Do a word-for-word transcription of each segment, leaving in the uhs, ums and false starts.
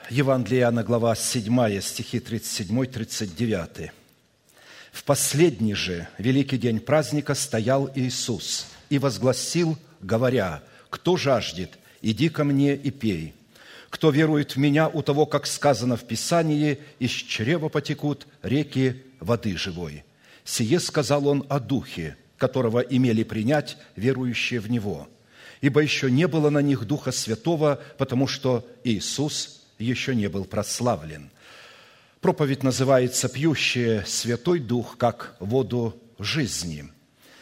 Евангелие Иоанна, глава семь, стихи тридцать семь тридцать девять. «В последний же великий день праздника стоял Иисус и возгласил, говоря: кто жаждет, иди ко мне и пей. Кто верует в Меня, у того, как сказано в Писании, из чрева потекут реки воды живой. Сие сказал Он о Духе, которого имели принять верующие в Него. Ибо еще не было на них Духа Святого, потому что Иисус еще не был прославлен». Проповедь называется «Пьющие Святой Дух, как воду жизни».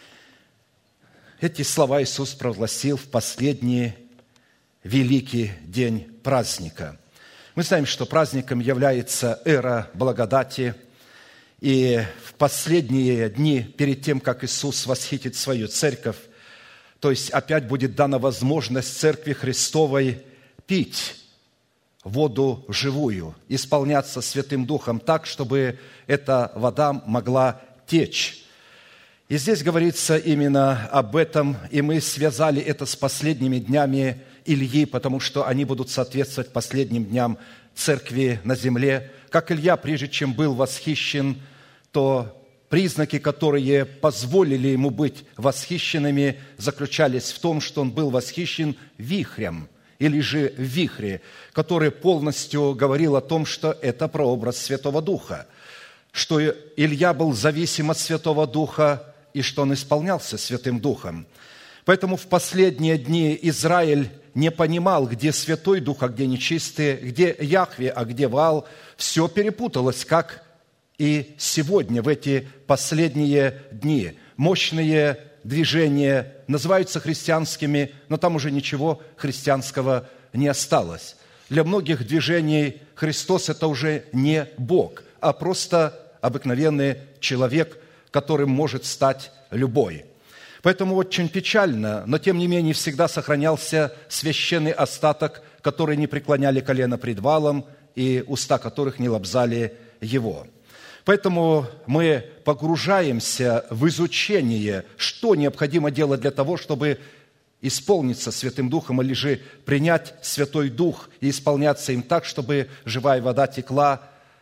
Эти слова Иисус провозгласил в последний великий день праздника. Мы знаем, что праздником является эра благодати, и в последние дни, перед тем, как Иисус восхитит свою церковь, то есть опять будет дана возможность Церкви Христовой пить воду живую, исполняться Святым Духом так, чтобы эта вода могла течь. И здесь говорится именно об этом, и мы связали это с последними днями Ильи, потому что они будут соответствовать последним дням Церкви на земле. Как Илья, прежде чем был восхищен, то признаки, которые позволили ему быть восхищенными, заключались в том, что он был восхищен вихрем, или же в вихре, который полностью говорил о том, что это прообраз Святого Духа, что Илья был зависим от Святого Духа и что он исполнялся Святым Духом. Поэтому в последние дни Израиль не понимал, где Святой Дух, а где нечистый, где Яхве, а где Ваал. Все перепуталось, как и сегодня, в эти последние дни. Мощные движения называются христианскими, но там уже ничего христианского не осталось. Для многих движений Христос – это уже не Бог, а просто обыкновенный человек, которым может стать любой. Поэтому очень печально, но тем не менее всегда сохранялся священный остаток, который не преклоняли колено пред Ваалом и уста которых не лобзали его. Поэтому мы погружаемся в изучение, что необходимо делать для того, чтобы исполниться Святым Духом или же принять Святой Дух и исполняться им так, чтобы живая вода текла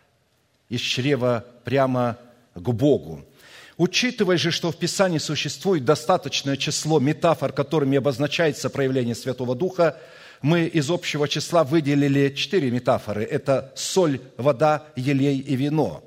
из чрева прямо к Богу. Учитывая же, что в Писании существует достаточное число метафор, которыми обозначается проявление Святого Духа, мы из общего числа выделили четыре метафоры. Это соль, вода, елей и вино.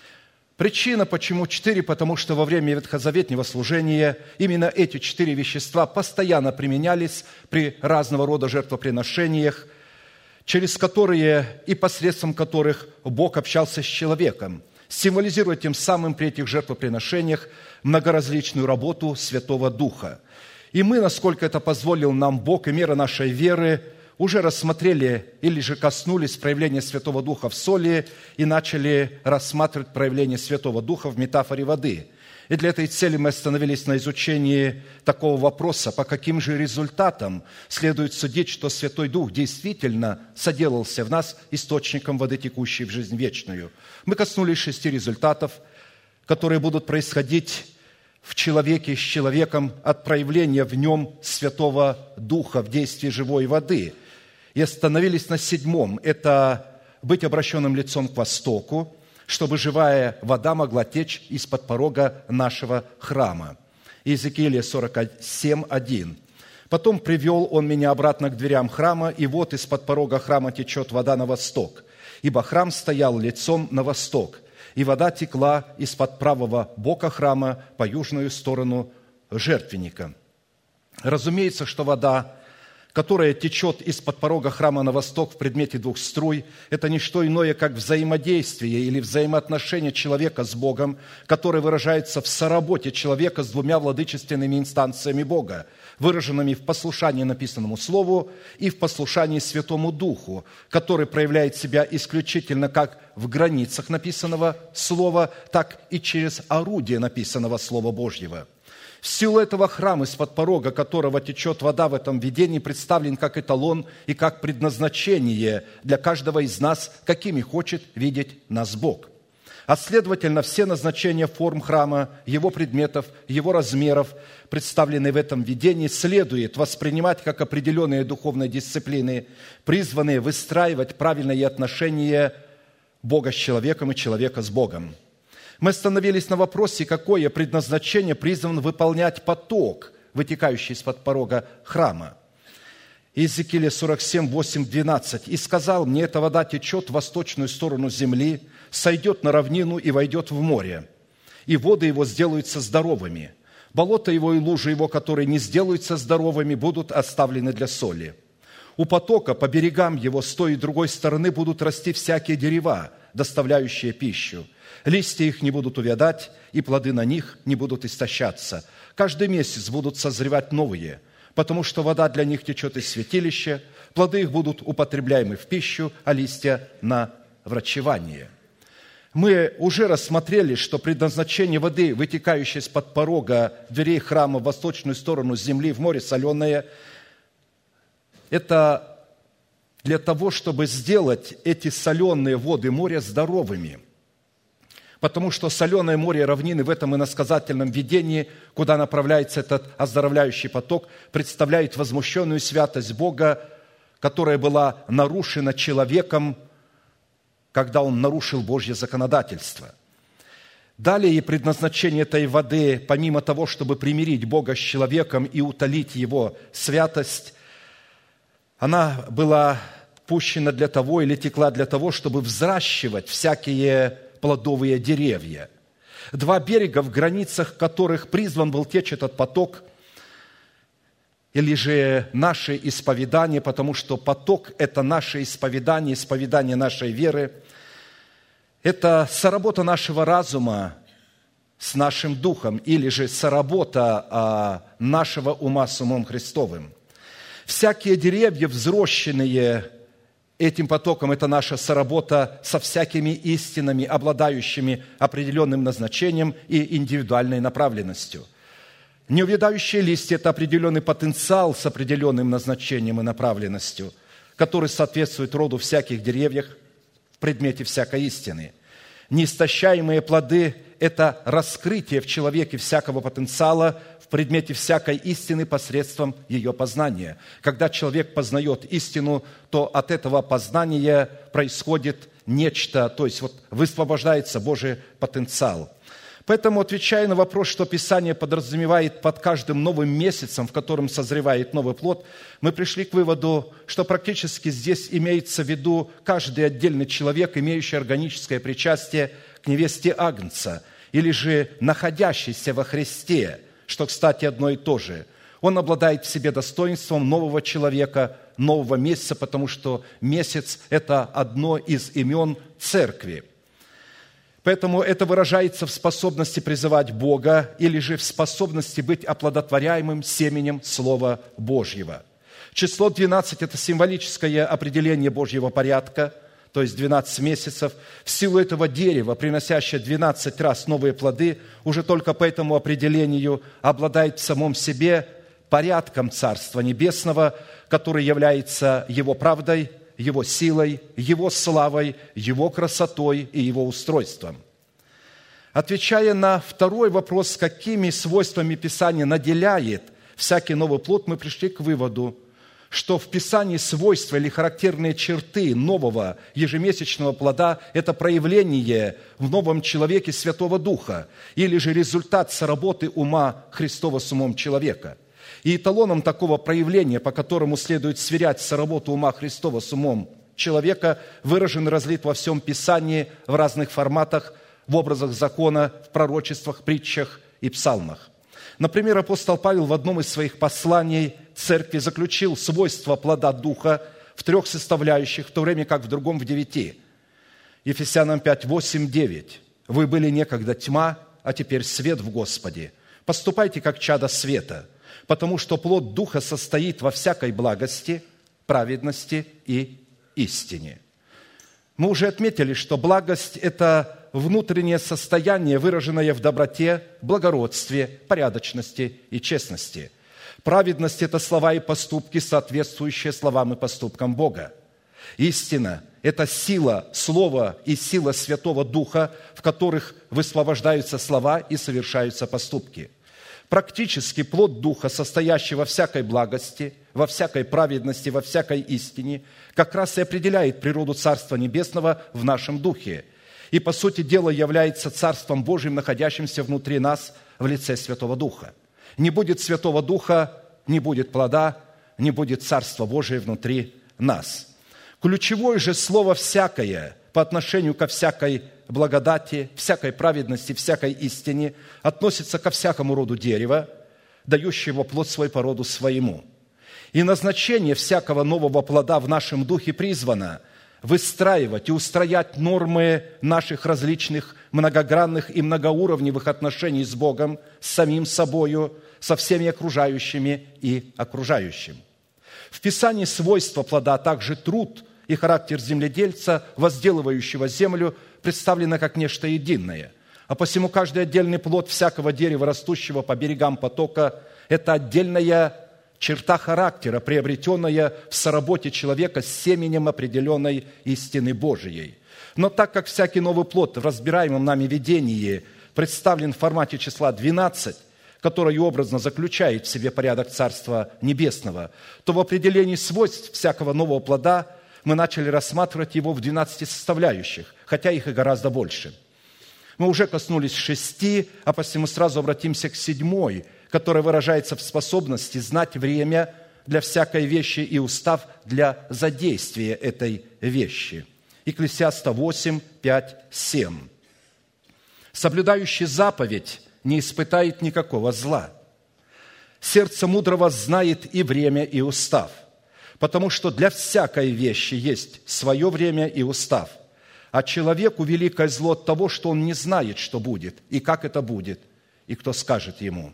Причина, почему четыре, потому что во время ветхозаветнего служения именно эти четыре вещества постоянно применялись при разного рода жертвоприношениях, через которые и посредством которых Бог общался с человеком, символизируя тем самым при этих жертвоприношениях многоразличную работу Святого Духа. И мы, насколько это позволил нам Бог и мера нашей веры, уже рассмотрели или же коснулись проявления Святого Духа в соли и начали рассматривать проявление Святого Духа в метафоре воды. И для этой цели мы остановились на изучении такого вопроса, по каким же результатам следует судить, что Святой Дух действительно соделался в нас источником воды, текущей в жизнь вечную. Мы коснулись шести результатов, которые будут происходить в человеке с человеком от проявления в нем Святого Духа в действии живой воды. И остановились на седьмом – это быть обращенным лицом к востоку, чтобы живая вода могла течь из-под порога нашего храма. Иезекииля сорок семь один. «Потом привел он меня обратно к дверям храма, и вот из-под порога храма течет вода на восток, ибо храм стоял лицом на восток, и вода текла из-под правого бока храма по южную сторону жертвенника». Разумеется, что вода, которая течет из-под порога храма на восток в предмете двух струй, это не что иное, как взаимодействие или взаимоотношение человека с Богом, которое выражается в соработе человека с двумя владычественными инстанциями Бога, выраженными в послушании написанному Слову и в послушании Святому Духу, который проявляет себя исключительно как в границах написанного Слова, так и через орудие написанного Слова Божьего. В силу этого храм, из-под порога которого течет вода в этом видении, представлен как эталон и как предназначение для каждого из нас, какими хочет видеть нас Бог. А следовательно, все назначения форм храма, его предметов, его размеров, представленные в этом видении, следует воспринимать как определенные духовные дисциплины, призванные выстраивать правильные отношения Бога с человеком и человека с Богом. Мы остановились на вопросе, какое предназначение призван выполнять поток, вытекающий из-под порога храма. Иезекииля сорок семь, восемь, двенадцать. «И сказал мне, эта вода течет в восточную сторону земли, сойдет на равнину и войдет в море, и воды его сделаются здоровыми. Болото его и лужи его, которые не сделаются здоровыми, будут оставлены для соли. У потока по берегам его с той и другой стороны будут расти всякие дерева, доставляющие пищу. Листья их не будут увядать, и плоды на них не будут истощаться. Каждый месяц будут созревать новые, потому что вода для них течет из святилища, плоды их будут употребляемы в пищу, а листья на врачевание». Мы уже рассмотрели, что предназначение воды, вытекающей из-под порога дверей храма в восточную сторону земли, в море соленое, это для того, чтобы сделать эти соленые воды моря здоровыми. Потому что соленое море равнины в этом иносказательном видении, куда направляется этот оздоровляющий поток, представляет возмущенную святость Бога, которая была нарушена человеком, когда он нарушил Божье законодательство. Далее и предназначение этой воды, помимо того, чтобы примирить Бога с человеком и утолить его святость, она была пущена для того или текла для того, чтобы взращивать всякие плодовые деревья. Два берега, в границах которых призван был течь этот поток, или же наше исповедание, потому что поток – это наше исповедание, исповедание нашей веры. Это соработа нашего разума с нашим духом, или же соработа нашего ума с умом Христовым. Всякие деревья, взрощенные этим потоком, это наша соработа со всякими истинами, обладающими определенным назначением и индивидуальной направленностью. Неувядающие листья – это определенный потенциал с определенным назначением и направленностью, который соответствует роду всяких деревьев в предмете всякой истины. Неистощаемые плоды – это раскрытие в человеке всякого потенциала в предмете всякой истины посредством ее познания. Когда человек познает истину, то от этого познания происходит нечто, то есть вот высвобождается Божий потенциал. Поэтому, отвечая на вопрос, что Писание подразумевает под каждым новым месяцем, в котором созревает новый плод, мы пришли к выводу, что практически здесь имеется в виду каждый отдельный человек, имеющий органическое причастие к невесте Агнца, или же находящийся во Христе, что, кстати, одно и то же. Он обладает в себе достоинством нового человека, нового месяца, потому что месяц – это одно из имен Церкви. Поэтому это выражается в способности призывать Бога или же в способности быть оплодотворяемым семенем Слова Божьего. Число двенадцать – это символическое определение Божьего порядка, то есть двенадцать месяцев. В силу этого дерева, приносящее двенадцать раз новые плоды, уже только по этому определению обладает в самом себе порядком Царства Небесного, который является его правдой, его силой, его славой, его красотой и его устройством. Отвечая на второй вопрос, какими свойствами Писание наделяет всякий новый плод, мы пришли к выводу, что в Писании свойства или характерные черты нового ежемесячного плода – это проявление в новом человеке Святого Духа или же результат соработы ума Христова с умом человека. И эталоном такого проявления, по которому следует сверять соработу ума Христова с умом человека, выражен и разлит во всем Писании в разных форматах, в образах закона, в пророчествах, притчах и псалмах. Например, апостол Павел в одном из своих посланий церкви заключил свойства плода Духа в трех составляющих, в то время как в другом в девяти. Ефесянам пять, восемь, девять. «Вы были некогда тьма, а теперь свет в Господе. Поступайте, как чада света, потому что плод Духа состоит во всякой благости, праведности и истине». Мы уже отметили, что благость – это внутреннее состояние, выраженное в доброте, благородстве, порядочности и честности. Праведность – это слова и поступки, соответствующие словам и поступкам Бога. Истина – это сила Слова и сила Святого Духа, в которых высвобождаются слова и совершаются поступки. Практически плод Духа, состоящий во всякой благости, во всякой праведности, во всякой истине, как раз и определяет природу Царства Небесного в нашем духе. И, по сути дела, является Царством Божьим, находящимся внутри нас в лице Святого Духа. Не будет Святого Духа, не будет плода, не будет Царства Божия внутри нас. Ключевое же слово «всякое» по отношению ко всякой благодати, всякой праведности, всякой истине относится ко всякому роду дерева, дающего плод свой по роду своему. И назначение всякого нового плода в нашем духе призвано выстраивать и устроять нормы наших различных многогранных и многоуровневых отношений с Богом, с самим собою, со всеми окружающими и окружающим. В Писании свойства плода, а также труд и характер земледельца, возделывающего землю, представлено как нечто единое. А посему каждый отдельный плод всякого дерева, растущего по берегам потока, это отдельная черта характера, приобретенная в соработе человека с семенем определенной истины Божией. Но так как всякий новый плод в разбираемом нами видении представлен в формате числа двенадцать, которое образно заключает в себе порядок Царства Небесного, то в определении свойств всякого нового плода мы начали рассматривать его в двенадцати составляющих, хотя их и гораздо больше. Мы уже коснулись шести, а посему сразу обратимся к седьмой, которая выражается в способности знать время для всякой вещи и устав для задействия этой вещи. Екклесиаста восемь, пять, семь. «Соблюдающий заповедь не испытает никакого зла. Сердце мудрого знает и время, и устав, потому что для всякой вещи есть свое время и устав. А человеку великое зло от того, что он не знает, что будет, и как это будет, и кто скажет ему».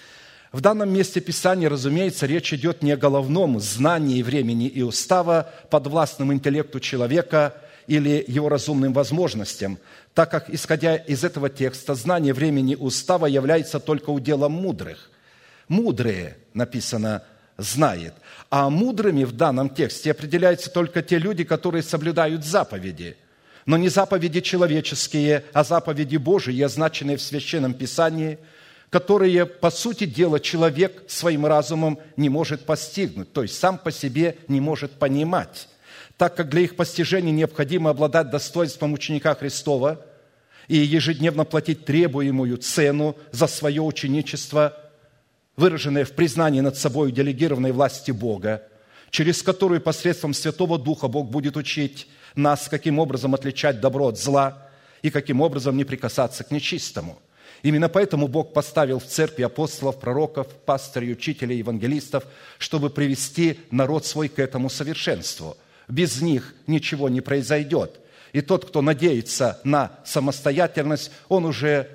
В данном месте Писания, разумеется, речь идет не о головном знании времени и устава, подвластном интеллекту человека или его разумным возможностям, так как, исходя из этого текста, знание времени и устава является только уделом мудрых. Мудрые, написано, знает. А мудрыми в данном тексте определяются только те люди, которые соблюдают заповеди. Но не заповеди человеческие, а заповеди Божии, означенные в Священном Писании, которые, по сути дела, человек своим разумом не может постигнуть, то есть сам по себе не может понимать, так как для их постижения необходимо обладать достоинством ученика Христова и ежедневно платить требуемую цену за свое ученичество, выраженное в признании над собой делегированной власти Бога, через которую посредством Святого Духа Бог будет учить нас, каким образом отличать добро от зла и каким образом не прикасаться к нечистому. Именно поэтому Бог поставил в церкви апостолов, пророков, пастырей, учителей, евангелистов, чтобы привести народ свой к этому совершенству. Без них ничего не произойдет. И тот, кто надеется на самостоятельность, он уже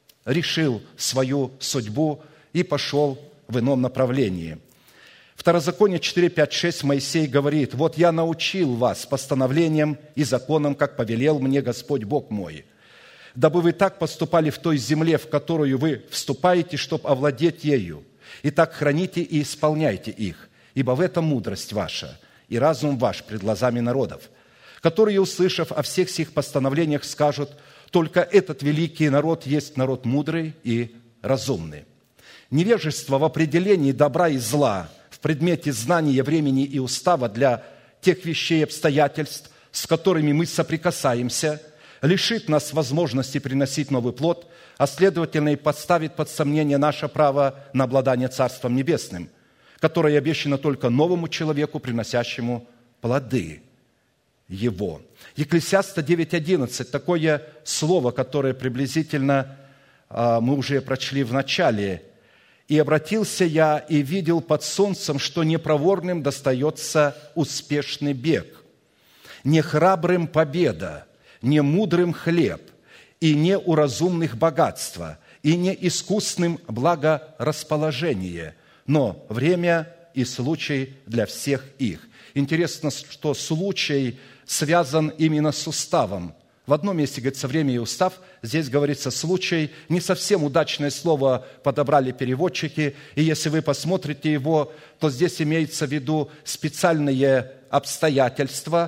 решил свою судьбу и пошел в ином направлении. Второзаконие четыре, пять, шесть Моисей говорит: «Вот я научил вас постановлениям и законам, как повелел мне Господь Бог мой, дабы вы так поступали в той земле, в которую вы вступаете, чтобы овладеть ею. И так храните и исполняйте их, ибо в этом мудрость ваша и разум ваш пред глазами народов, которые, услышав о всех сих постановлениях, скажут: только этот великий народ есть народ мудрый и разумный». Невежество в определении добра и зла, в предмете знания времени и устава для тех вещей и обстоятельств, с которыми мы соприкасаемся, лишит нас возможности приносить новый плод, а следовательно и подставит под сомнение наше право на обладание Царством Небесным, которое обещано только новому человеку, приносящему плоды его. Екклесиаста девять, одиннадцать, такое слово, которое приблизительно мы уже прочли в начале. «И обратился я и видел под солнцем, что непроворным достается успешный бег, не храбрым победа, не мудрым хлеб, и не у разумных богатства, и не искусным благорасположение, но время и случай для всех их». Интересно, что случай связан именно с уставом. В одном месте говорится «время и устав», здесь говорится «случай». Не совсем удачное слово подобрали переводчики, и если вы посмотрите его, то здесь имеется в виду специальные обстоятельства,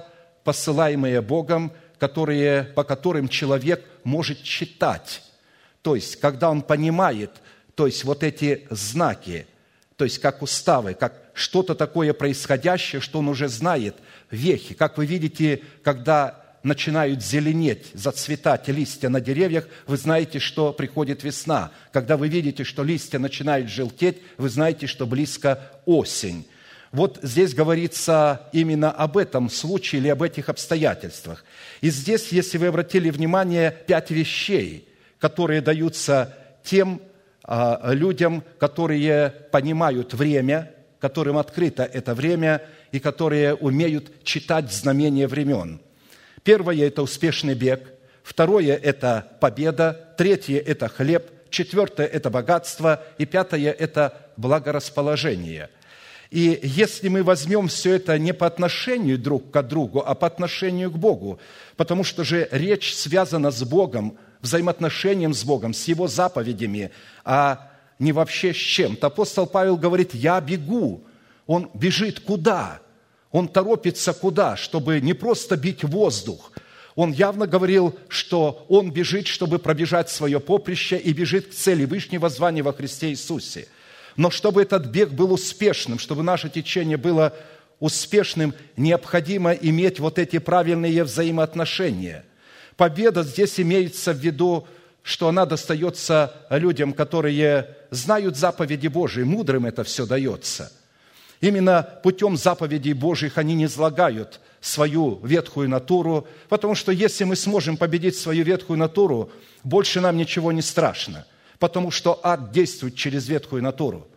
посылаемые Богом, которые, по которым человек может читать. То есть, когда он понимает, то есть, вот эти знаки, то есть, как уставы, как что-то такое происходящее, что он уже знает, вехи. Как вы видите, когда начинают зеленеть, зацветать листья на деревьях, вы знаете, что приходит весна. Когда вы видите, что листья начинают желтеть, вы знаете, что близко осень. Вот здесь говорится именно об этом случае или об этих обстоятельствах. И здесь, если вы обратили внимание, пять вещей, которые даются тем а, людям, которые понимают время, которым открыто это время и которые умеют читать знамения времен. Первое – это успешный бег. Второе – это победа. Третье – это хлеб. Четвертое – это богатство. И пятое – это благорасположение. И если мы возьмем все это не по отношению друг к другу, а по отношению к Богу, потому что же речь связана с Богом, взаимоотношением с Богом, с Его заповедями, а не вообще с чем-то. Апостол Павел говорит: «Я бегу». Он бежит куда? Он торопится куда? Чтобы не просто бить воздух. Он явно говорил, что он бежит, чтобы пробежать свое поприще и бежит к цели Вышнего звания во Христе Иисусе. Но чтобы этот бег был успешным, чтобы наше течение было успешным, необходимо иметь вот эти правильные взаимоотношения. Победа здесь имеется в виду, что она достается людям, которые знают заповеди Божии, мудрым это все дается. Именно путем заповедей Божьих они не излагают свою ветхую натуру, потому что если мы сможем победить свою ветхую натуру, больше нам ничего не страшно, потому что ад действует через ветхую натуру.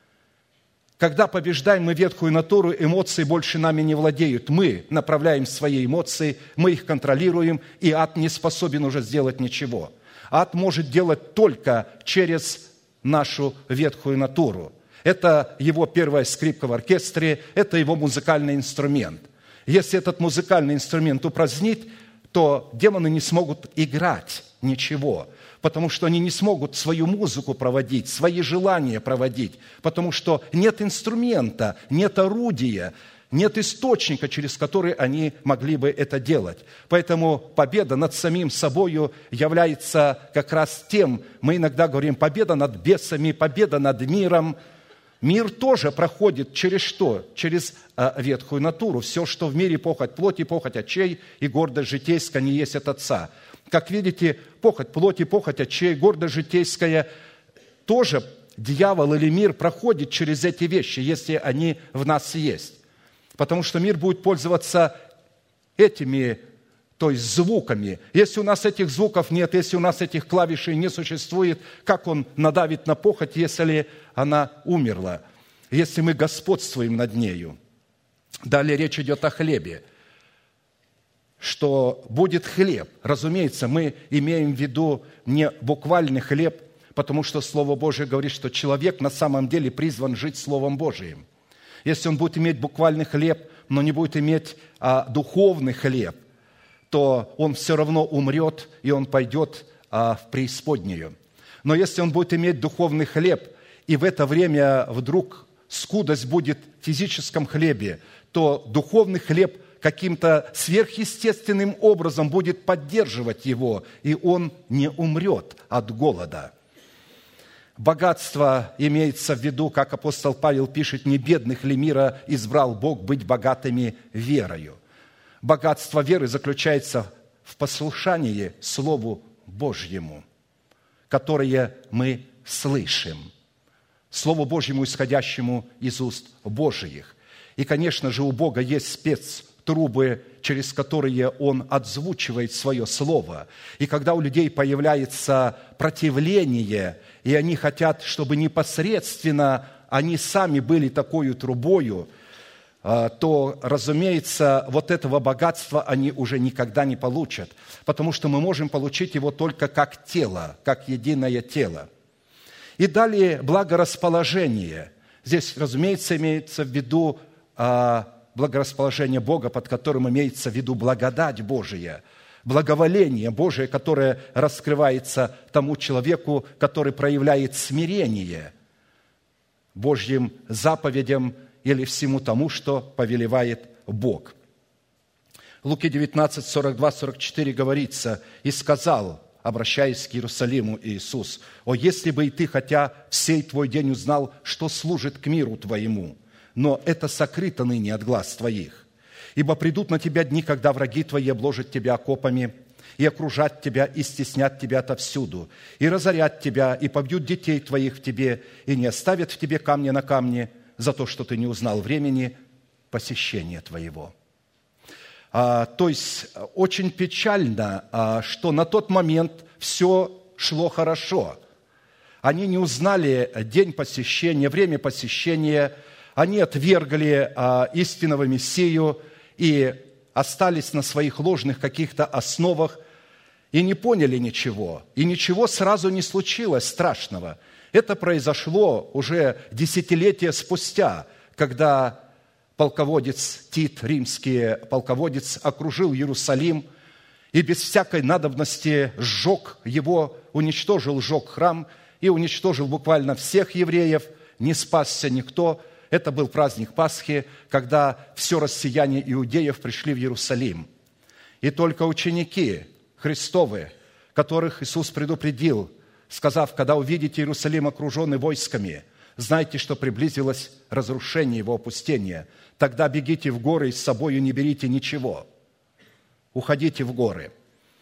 Когда побеждаем мы ветхую натуру, эмоции больше нами не владеют. Мы направляем свои эмоции, мы их контролируем, и ад не способен уже сделать ничего. Ад может делать только через нашу ветхую натуру. Это его первая скрипка в оркестре, это его музыкальный инструмент. Если этот музыкальный инструмент упразднить, то демоны не смогут играть ничего, потому что они не смогут свою музыку проводить, свои желания проводить, потому что нет инструмента, нет орудия, нет источника, через который они могли бы это делать. Поэтому победа над самим собою является как раз тем, мы иногда говорим, победа над бесами, победа над миром. Мир тоже проходит через что? Через а, ветхую натуру. Все, что в мире похоть плоти, похоть очей и гордость житейская не есть от Отца. Как видите, похоть плоти, похоть очей, гордость житейская, тоже дьявол или мир проходит через эти вещи, если они в нас есть. Потому что мир будет пользоваться этими, то есть звуками. Если у нас этих звуков нет, если у нас этих клавишей не существует, как он надавит на похоть, если она умерла, если мы господствуем над нею? Далее речь идет о хлебе, что будет хлеб. Разумеется, мы имеем в виду не буквальный хлеб, потому что Слово Божие говорит, что человек на самом деле призван жить Словом Божиим. Если он будет иметь буквальный хлеб, но не будет иметь а, духовный хлеб, то он все равно умрет, и он пойдет а, в преисподнюю. Но если он будет иметь духовный хлеб, и в это время вдруг скудость будет в физическом хлебе, то духовный хлеб каким-то сверхъестественным образом будет поддерживать его, и он не умрет от голода. Богатство имеется в виду, как апостол Павел пишет, «Не бедных ли мира избрал Бог быть богатыми верою». Богатство веры заключается в послушании Слову Божьему, которое мы слышим, Слову Божьему, исходящему из уст Божиих. И, конечно же, у Бога есть спецтрубы, через которые Он отзвучивает свое Слово. И когда у людей появляется противление, и они хотят, чтобы непосредственно они сами были такой трубою, то, разумеется, вот этого богатства они уже никогда не получат, потому что мы можем получить его только как тело, как единое тело. И далее благорасположение. Здесь, разумеется, имеется в виду благорасположение Бога, под которым имеется в виду благодать Божия, благоволение Божие, которое раскрывается тому человеку, который проявляет смирение Божьим заповедям или всему тому, что повелевает Бог. Луки девятнадцать, сорок два сорок четыре говорится: «И сказал, обращаясь к Иерусалиму, Иисус: «О, если бы и ты, хотя сей твой день узнал, что служит к миру твоему, но это сокрыто ныне от глаз твоих. Ибо придут на тебя дни, когда враги твои обложат тебя окопами, и окружат тебя, и стеснят тебя отовсюду, и разорят тебя, и побьют детей твоих в тебе, и не оставят в тебе камня на камне за то, что ты не узнал времени посещения твоего». А, то есть очень печально, а, что на тот момент все шло хорошо. Они не узнали день посещения, время посещения, они отвергли а, истинного Мессию и остались на своих ложных каких-то основах и не поняли ничего. И ничего сразу не случилось страшного. Это произошло уже десятилетия спустя, когда полководец Тит, римский полководец, окружил Иерусалим и без всякой надобности сжег его, уничтожил, сжег храм и уничтожил буквально всех евреев, не спасся никто. Это был праздник Пасхи, когда все россияне иудеев пришли в Иерусалим. И только ученики Христовы, которых Иисус предупредил, сказав: «Когда увидите Иерусалим окруженный войсками, знайте, что приблизилось разрушение его, опустение. Тогда бегите в горы и с собою не берите ничего. Уходите в горы».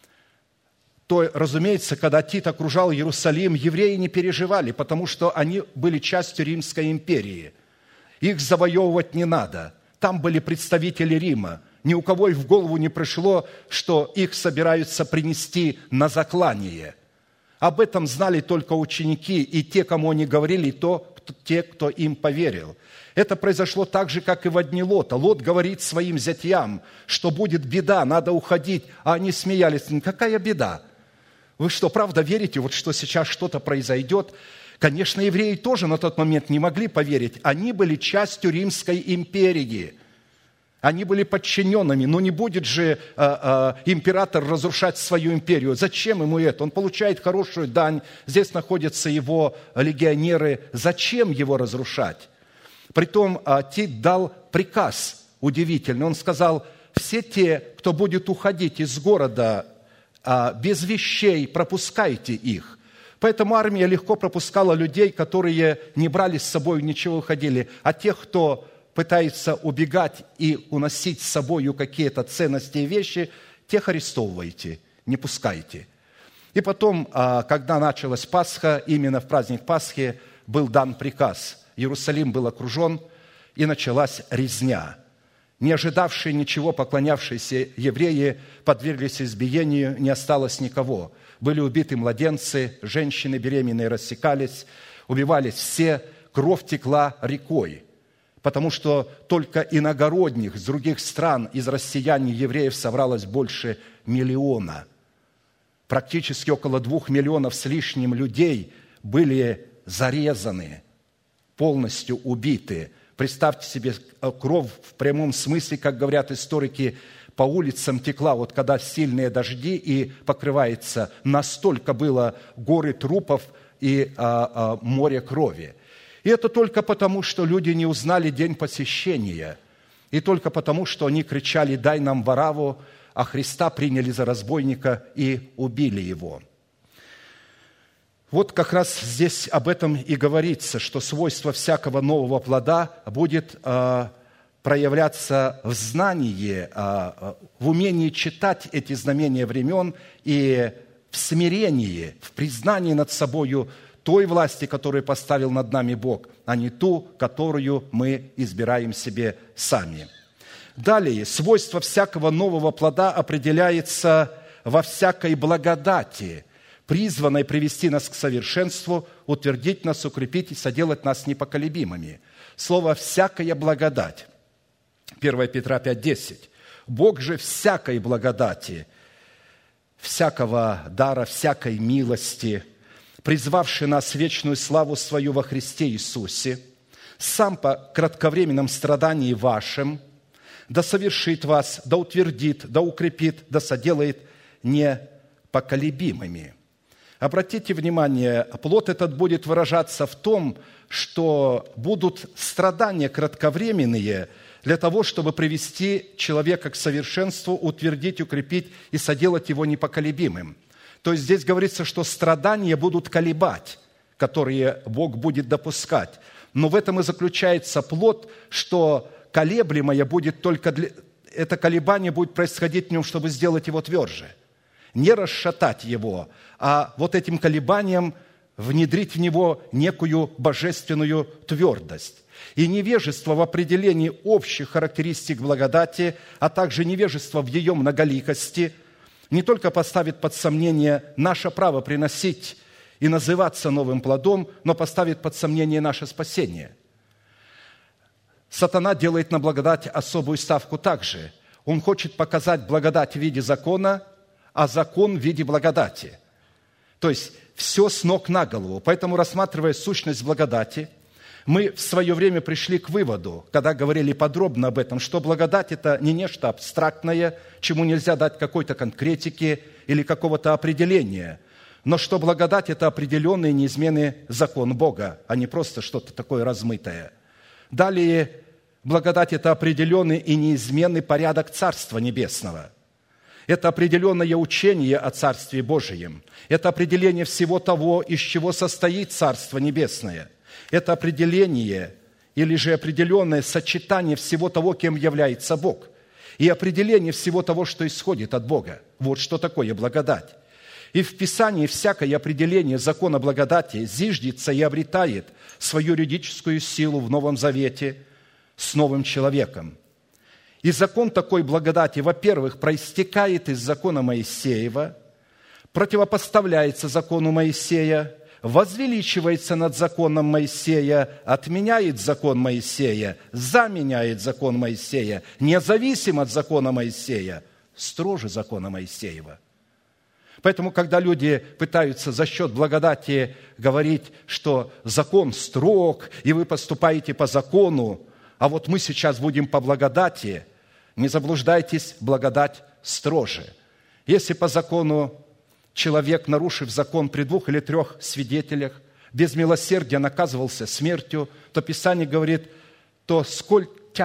То, разумеется, когда Тит окружал Иерусалим, евреи не переживали, потому что они были частью Римской империи. Их завоевывать не надо. Там были представители Рима. Ни у кого и в голову не пришло, что их собираются принести на заклание. Об этом знали только ученики и те, кому они говорили, и то, те, кто им поверил. Это произошло так же, как и во дни Лота. Лот говорит своим зятьям, что будет беда, надо уходить, а они смеялись. Какая беда? Вы что, правда верите, вот что сейчас что-то произойдет? Конечно, евреи тоже на тот момент не могли поверить. Они были частью Римской империи. Они были подчиненными. Но не будет же а, а, император разрушать свою империю. Зачем ему это? Он получает хорошую дань. Здесь находятся его легионеры. Зачем его разрушать? Притом а, Тит дал приказ удивительный. Он сказал: все те, кто будет уходить из города а, без вещей, пропускайте их. Поэтому армия легко пропускала людей, которые не брали с собой ничего, уходили. А тех, кто пытается убегать и уносить с собой какие-то ценности и вещи, тех арестовывайте, не пускайте. И потом, когда началась Пасха, именно в праздник Пасхи был дан приказ. Иерусалим был окружен, и началась резня. Не ожидавшие ничего поклонявшиеся евреи подверглись избиению, не осталось никого. Были убиты младенцы, женщины беременные рассекались, убивались все, кровь текла рекой, потому что только иногородних с других стран из россиян и евреев собралось больше миллиона. Практически около двух миллионов с лишним людей были зарезаны, полностью убиты. Представьте себе, кровь в прямом смысле, как говорят историки, по улицам текла, вот когда сильные дожди и покрывается, настолько было горы трупов и а, а, море крови. И это только потому, что люди не узнали день посещения, и только потому, что они кричали: «Дай нам Варавву», а Христа приняли за разбойника и убили его. Вот как раз здесь об этом и говорится, что свойство всякого нового плода будет а, проявляться в знании, в умении читать эти знамения времен и в смирении, в признании над собою той власти, которую поставил над нами Бог, а не ту, которую мы избираем себе сами. Далее, свойство всякого нового плода определяется во всякой благодати, призванной привести нас к совершенству, утвердить нас, укрепить и соделать нас непоколебимыми. Слово «всякая благодать». первое Петра пять десять. «Бог же всякой благодати, всякого дара, всякой милости, призвавший нас в вечную славу свою во Христе Иисусе, сам по кратковременном страдании вашим, да совершит вас, да утвердит, да укрепит, да соделает непоколебимыми». Обратите внимание, плод этот будет выражаться в том, что будут страдания кратковременные, для того, чтобы привести человека к совершенству, утвердить, укрепить и соделать его непоколебимым. То есть здесь говорится, что страдания будут колебать, которые Бог будет допускать. Но в этом и заключается плод, что колеблемое будет только для... это колебание будет происходить в нем, чтобы сделать его тверже. Не расшатать его, а вот этим колебанием внедрить в него некую божественную твердость. И невежество в определении общих характеристик благодати, а также невежество в ее многоликости не только поставит под сомнение наше право приносить и называться новым плодом, но поставит под сомнение наше спасение. Сатана делает на благодать особую ставку также. Он хочет показать благодать в виде закона, а закон в виде благодати. То есть все с ног на голову. Поэтому, рассматривая сущность благодати, мы в свое время пришли к выводу, когда говорили подробно об этом, что благодать – это не нечто абстрактное, чему нельзя дать какой-то конкретики или какого-то определения, но что благодать – это определенный неизменный закон Бога, а не просто что-то такое размытое. Далее, благодать – это определенный и неизменный порядок Царства Небесного. Это определенное учение о Царстве Божием. Это определение всего того, из чего состоит Царство Небесное. Это определение или же определенное сочетание всего того, кем является Бог. И определение всего того, что исходит от Бога. Вот что такое благодать. И в Писании всякое определение закона благодати зиждется и обретает свою юридическую силу в Новом Завете с новым человеком. И закон такой благодати, во-первых, проистекает из закона Моисеева, противопоставляется закону Моисея, возвеличивается над законом Моисея, отменяет закон Моисея, заменяет закон Моисея, независим от закона Моисея, строже закона Моисеева. Поэтому, когда люди пытаются за счет благодати говорить, что закон строг, и вы поступаете по закону, а вот мы сейчас будем по благодати, не заблуждайтесь, благодать строже. Если по закону человек, нарушив закон при двух или трех свидетелях, без милосердия наказывался смертью, то Писание говорит, то сколь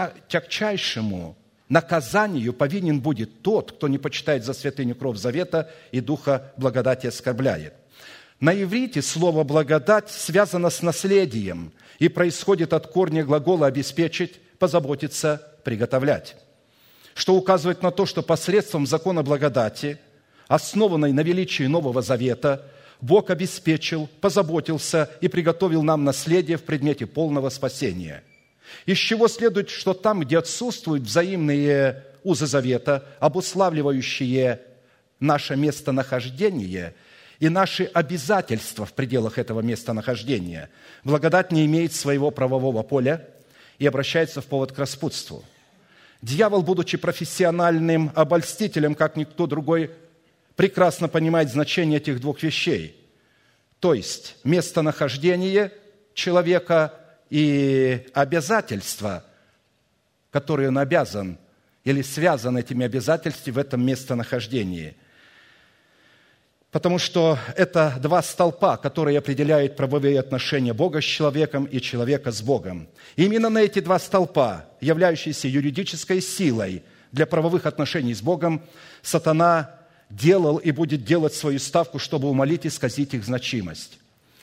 тягчайшему наказанию повинен будет тот, кто не почитает за святыню кровь завета и духа благодати оскорбляет. На иврите слово «благодать» связано с наследием и происходит от корня глагола «обеспечить», «позаботиться», «приготовлять», что указывает на то, что посредством закона благодати, основанной на величии Нового Завета, Бог обеспечил, позаботился и приготовил нам наследие в предмете полного спасения. Из чего следует, что там, где отсутствуют взаимные узы завета, обуславливающие наше местонахождение и наши обязательства в пределах этого местонахождения, благодать не имеет своего правового поля и обращается в повод к распутству. Дьявол, будучи профессиональным обольстителем, как никто другой, прекрасно понимает значение этих двух вещей. То есть местонахождение человека и обязательства, которые он обязан или связан этими обязательствами в этом местонахождении. Потому что это два столпа, которые определяют правовые отношения Бога с человеком и человека с Богом. И именно на эти два столпа, являющиеся юридической силой для правовых отношений с Богом, сатана делал и будет делать свою ставку, чтобы умолить и исказить их значимость.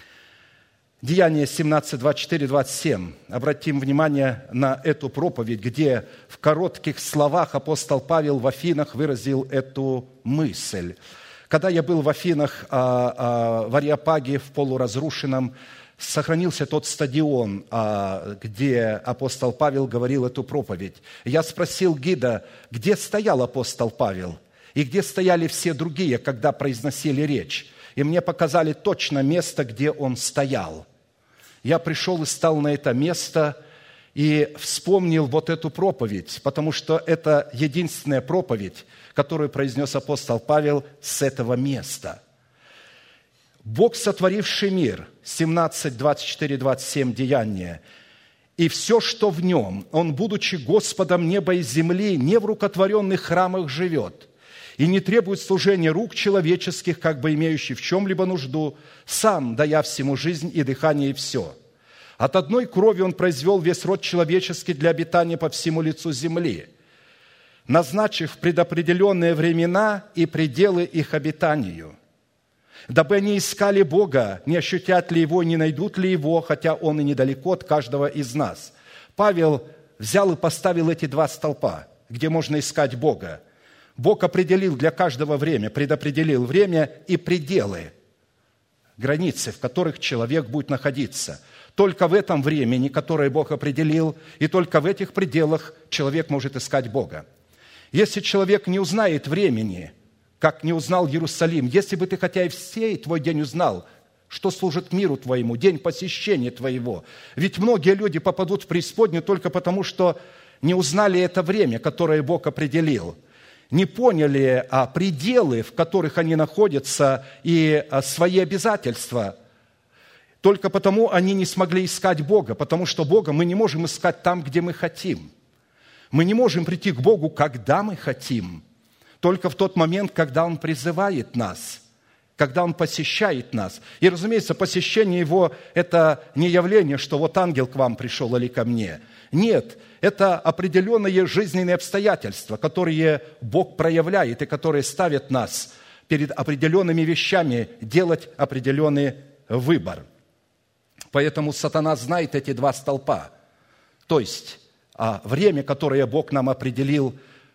Деяния семнадцать, двадцать четыре, двадцать семь. Обратим внимание на эту проповедь, где в коротких словах апостол Павел в Афинах выразил эту мысль. Когда я был в Афинах, в Ареопаге, в полуразрушенном, сохранился тот стадион, где апостол Павел говорил эту проповедь. Я спросил гида, где стоял апостол Павел и где стояли все другие, когда произносили речь. И мне показали точно место, где он стоял. Я пришел и стал на это место и вспомнил вот эту проповедь, потому что это единственная проповедь, которую произнес апостол Павел с этого места. Бог, сотворивший мир, семнадцать, двадцать четыре, двадцать семь, Деяния, и все, что в нем, Он, будучи Господом неба и земли, не в рукотворенных храмах живет, и не требует служения рук человеческих, как бы имеющий в чем-либо нужду, сам дая всему жизнь и дыхание и все. От одной крови Он произвел весь род человеческий для обитания по всему лицу земли, назначив предопределенные времена и пределы их обитанию, дабы они искали Бога, не ощутят ли Его, не найдут ли Его, хотя Он и недалеко от каждого из нас». Павел взял и поставил эти два столпа, где можно искать Бога. Бог определил для каждого время, предопределил время и пределы, границы, в которых человек будет находиться. Только в этом времени, которое Бог определил, и только в этих пределах человек может искать Бога. Если человек не узнает времени, как не узнал Иерусалим, если бы ты хотя и всей твой день узнал, что служит миру твоему, день посещения твоего. Ведь многие люди попадут в преисподнюю только потому, что не узнали это время, которое Бог определил, не поняли а, пределы, в которых они находятся, и а, свои обязательства. Только потому они не смогли искать Бога, потому что Бога мы не можем искать там, где мы хотим. Мы не можем прийти к Богу, когда мы хотим, только в тот момент, когда Он призывает нас, когда Он посещает нас. И, разумеется, посещение Его – это не явление, что вот ангел к вам пришел или ко мне. Нет, это определенные жизненные обстоятельства, которые Бог проявляет и которые ставят нас перед определенными вещами делать определенный выбор. Поэтому сатана знает эти два столпа, то есть время, которое Бог нам определил,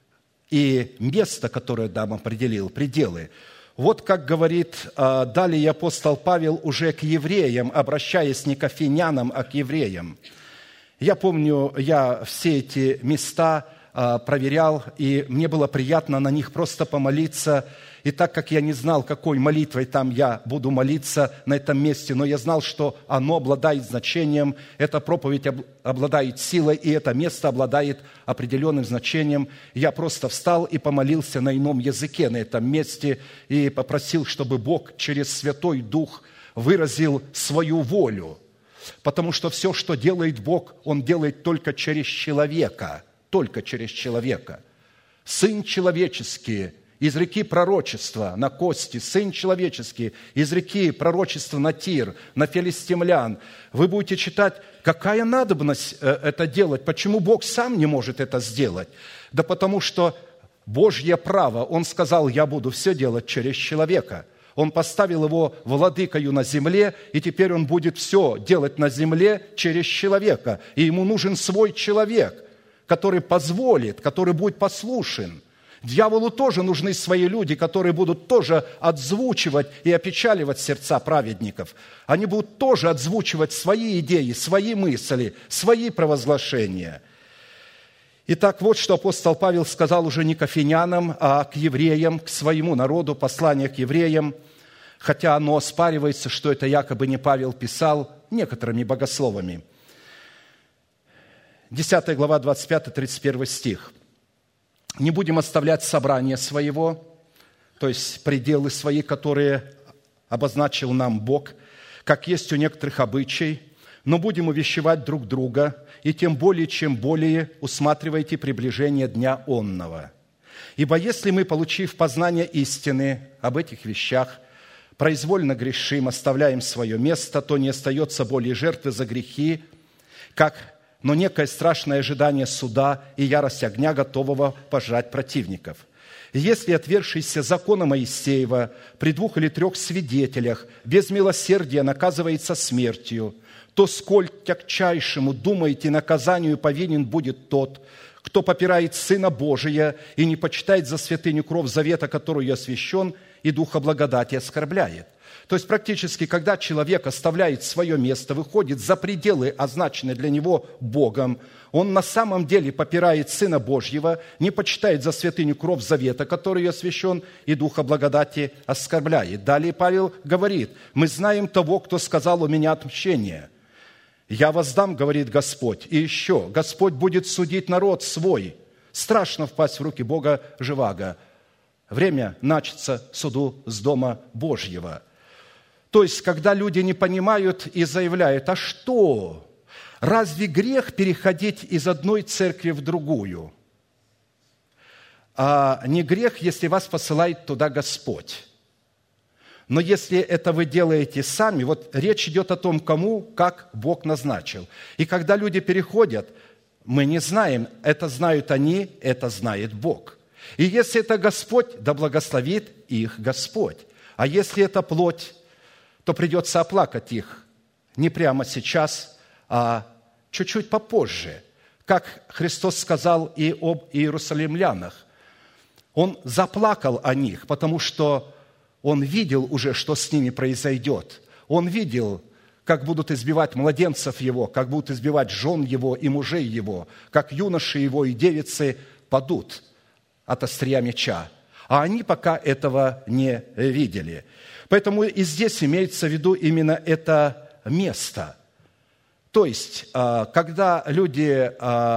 и место, которое нам определил, пределы. Вот как говорит далее апостол Павел уже к евреям, обращаясь не к афинянам, а к евреям. Я помню, я все эти места проверял, и мне было приятно на них просто помолиться. И так как я не знал, какой молитвой там я буду молиться на этом месте, но я знал, что оно обладает значением, эта проповедь обладает силой, и это место обладает определенным значением, я просто встал и помолился на ином языке на этом месте и попросил, чтобы Бог через Святой Дух выразил свою волю. Потому что все, что делает Бог, Он делает только через человека, только через человека. Сын человеческий из реки пророчества на кости, Сын человеческий из реки пророчества на Тир, на филистимлян. Вы будете читать, какая надобность это делать, почему Бог сам не может это сделать. Да потому что Божье право, Он сказал, я буду все делать через человека. Он поставил его владыкою на земле, и теперь он будет все делать на земле через человека. И ему нужен свой человек, который позволит, который будет послушен. Дьяволу тоже нужны свои люди, которые будут тоже отзвучивать и опечаливать сердца праведников. Они будут тоже отзвучивать свои идеи, свои мысли, свои провозглашения. Итак, вот что апостол Павел сказал уже не к афинянам, а к евреям, к своему народу, послание к евреям, хотя оно оспаривается, что это якобы не Павел писал, некоторыми богословами. десятая глава, двадцать пятый тридцать первый стих. «Не будем оставлять собрание своего», то есть пределы свои, которые обозначил нам Бог, как есть у некоторых обычай, но будем увещевать друг друга, и тем более, чем более усматривайте приближение дня онного. Ибо если мы, получив познание истины об этих вещах, произвольно грешим, оставляем свое место, то не остается более жертвы за грехи, как, но некое страшное ожидание суда и ярость огня, готового пожрать противников. Если отвергшийся закона Моисеева при двух или трех свидетелях без милосердия наказывается смертью, то сколь тягчайшему, думаете, наказанию повинен будет тот, кто попирает Сына Божия и не почитает за святыню кровь завета, которую освящен, и Духа благодати оскорбляет. То есть практически, когда человек оставляет свое место, выходит за пределы, означенные для него Богом, он на самом деле попирает Сына Божьего, не почитает за святыню кровь завета, который освящен, и Духа благодати оскорбляет. Далее Павел говорит, мы знаем того, кто сказал у меня отмщение. «Я воздам, говорит Господь, и еще, Господь будет судить народ свой. Страшно впасть в руки Бога живаго. Время начаться суду с дома Божьего». То есть, когда люди не понимают и заявляют, а что? Разве грех переходить из одной церкви в другую? А не грех, если вас посылает туда Господь. Но если это вы делаете сами, вот речь идет о том, кому, как Бог назначил. И когда люди переходят, мы не знаем, это знают они, это знает Бог. И если это Господь, да благословит их Господь. А если это плоть, то придется оплакать их не прямо сейчас, а чуть-чуть попозже. Как Христос сказал и об иерусалимлянах. Он заплакал о них, потому что Он видел уже, что с ними произойдет. Он видел, как будут избивать младенцев Его, как будут избивать жен Его и мужей Его, как юноши Его и девицы падут от острия меча. А они пока этого не видели. Поэтому и здесь имеется в виду именно это место. То есть, когда люди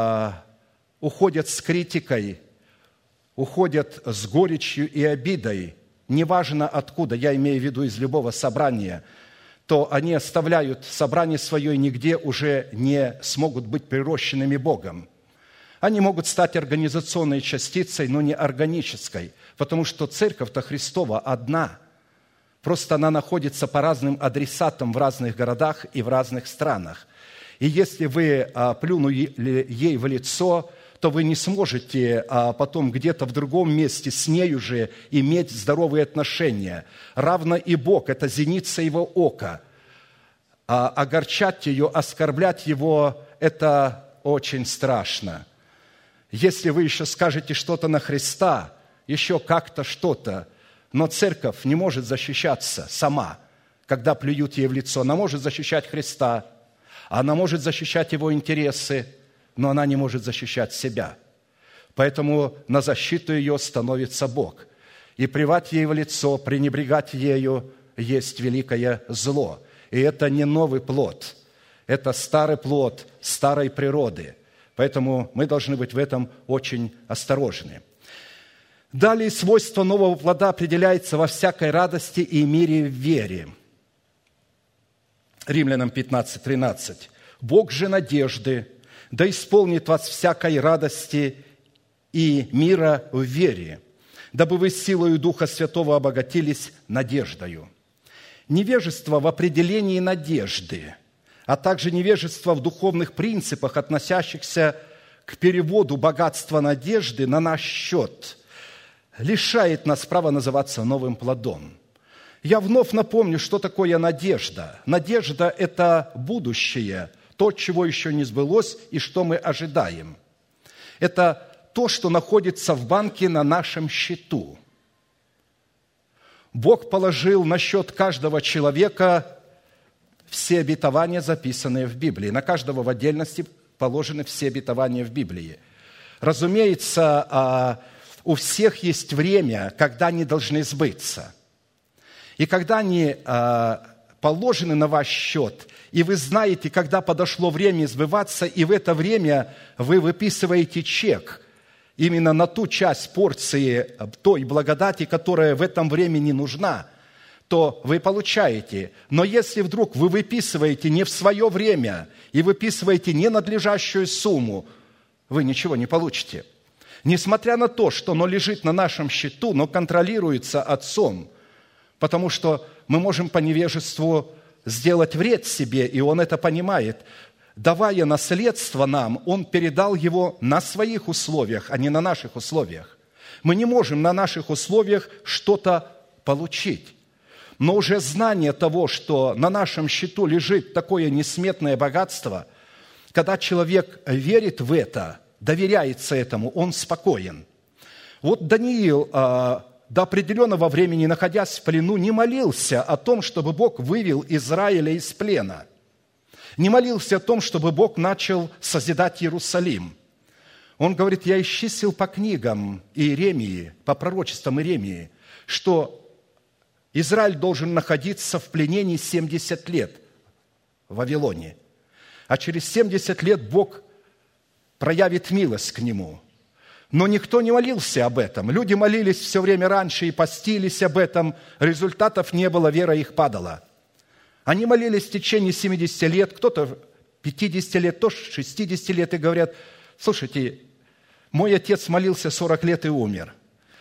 уходят с критикой, уходят с горечью и обидой, неважно откуда, я имею в виду из любого собрания, то они оставляют собрание свое и нигде уже не смогут быть прирощенными Богом. Они могут стать организационной частицей, но не органической, потому что церковь-то Христова одна. Просто она находится по разным адресатам в разных городах и в разных странах. И если вы плюнули ей в лицо, то вы не сможете потом где-то в другом месте с нею же иметь здоровые отношения. Равно и Бог – это зеница Его ока. А огорчать ее, оскорблять Его – это очень страшно. Если вы еще скажете что-то на Христа, еще как-то что-то, но церковь не может защищаться сама, когда плюют ей в лицо. Она может защищать Христа, она может защищать Его интересы, но она не может защищать себя. Поэтому на защиту ее становится Бог. И плевать ей в лицо, пренебрегать ею есть великое зло. И это не новый плод, это старый плод старой природы. Поэтому мы должны быть в этом очень осторожны. Далее свойство нового плода определяется во всякой радости и мире в вере. Римлянам пятнадцать тринадцать. «Бог же надежды, да исполнит вас всякой радости и мира в вере, дабы вы силою Духа Святого обогатились надеждою». Невежество в определении надежды, а также невежество в духовных принципах, относящихся к переводу богатства надежды на наш счет, лишает нас права называться новым плодом. Я вновь напомню, что такое надежда. Надежда – это будущее, то, чего еще не сбылось и что мы ожидаем. Это то, что находится в банке на нашем счету. Бог положил на счет каждого человека все обетования, записанные в Библии. На каждого в отдельности положены все обетования в Библии. Разумеется, у всех есть время, когда они должны сбыться. И когда они положены на ваш счет, и вы знаете, когда подошло время сбываться, и в это время вы выписываете чек именно на ту часть порции той благодати, которая в этом времени нужна, то вы получаете. Но если вдруг вы выписываете не в свое время и выписываете ненадлежащую сумму, вы ничего не получите. Несмотря на то, что оно лежит на нашем счету, но контролируется Отцом, потому что мы можем по невежеству сделать вред себе, и Он это понимает. Давая наследство нам, Он передал его на своих условиях, а не на наших условиях. Мы не можем на наших условиях что-то получить. Но уже знание того, что на нашем счету лежит такое несметное богатство, когда человек верит в это, доверяется этому, он спокоен. Вот Даниил до определенного времени, находясь в плену, не молился о том, чтобы Бог вывел Израиля из плена. Не молился о том, чтобы Бог начал созидать Иерусалим. Он говорит: я исчислил по книгам Иеремии, по пророчествам Иеремии, что Израиль должен находиться в пленении семьдесят лет в Вавилоне. А через семьдесят лет Бог проявит милость к нему. Но никто не молился об этом. Люди молились все время раньше и постились об этом. Результатов не было, вера их падала. Они молились в течение семидесяти лет, кто-то пятидесяти лет, кто шестидесяти лет, и говорят: слушайте, мой отец молился сорок лет и умер.